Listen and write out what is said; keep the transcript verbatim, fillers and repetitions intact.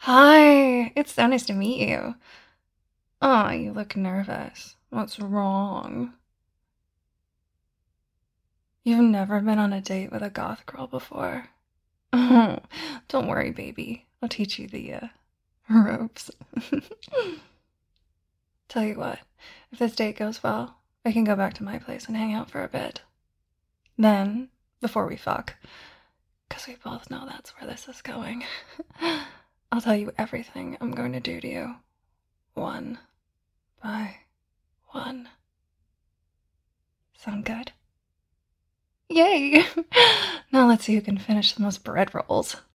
Hi, it's so nice to meet you. Oh, you look nervous. What's wrong? You've never been on a date with a goth girl before. Oh, don't worry, baby. I'll teach you the uh, ropes. Tell you what, if this date goes well, I can go back to my place and hang out for a bit. Then, before we fuck, because we both know that's where this is going, I'll tell you everything I'm going to do to you. One by one. Sound good? Yay! Now let's see who can finish the most bread rolls.